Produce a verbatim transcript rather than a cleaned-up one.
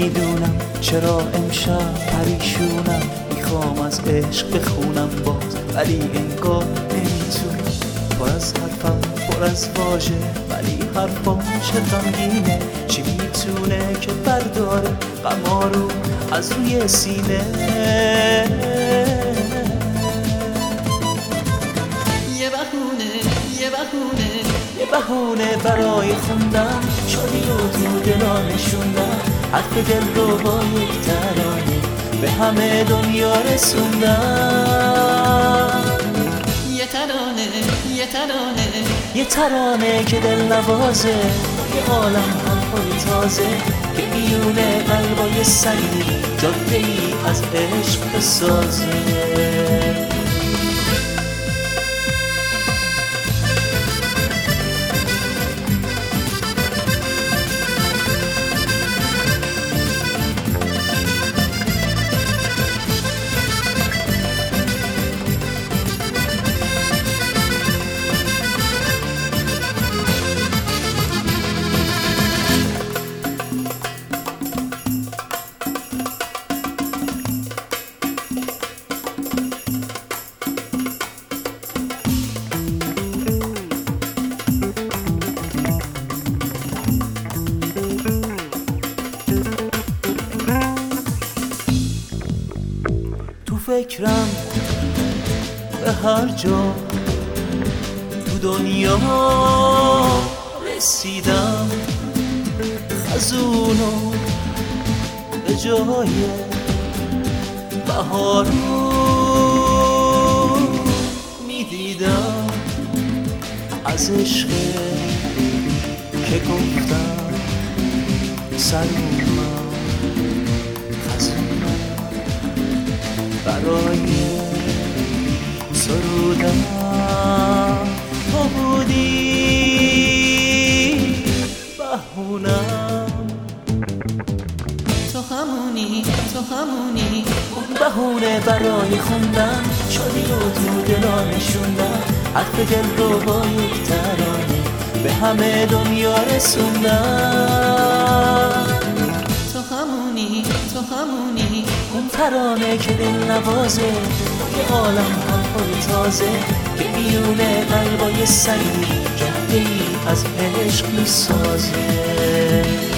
نمیدونم چرا امشب پریشونم، میخوام از عشق بخونم باز ولی انگار نمیتونم. پر از حرفم پر از واژه ولی حرفام چه غمگینه، چی میتونه که برداره غما رو از روی سینه. یه بهونه یه بهونه یه بهونه برای خوندن شادی رو تو دلا نشوندن، حرف دل رو با یک ترانه به همه دنیا رسوندن. یه ترانه یه ترانه یه ترانه که دل نوازه، یه عالم حرفای تازه که میونه قلبای سنگی جاده ای از عشق بسازه. فکرم به هر جا تو دنیا رسیدم، خزونو به جای بهارو میدیدم، از عشق که گفتم سر اومد خزونم برای سرودم تو بودی بهونم. تو همونی تو همونی اون بهونه برای خوندن شادی رو تو دلا نشوندن، حرف دل رو با یک ترانه به همه دنیا رسوندن. تو همونی تو همونی اون ترانه که دل نوازه، یه عالم حرفای تازه که میونه قلبای سنگی جاده ای از عشق میسازه.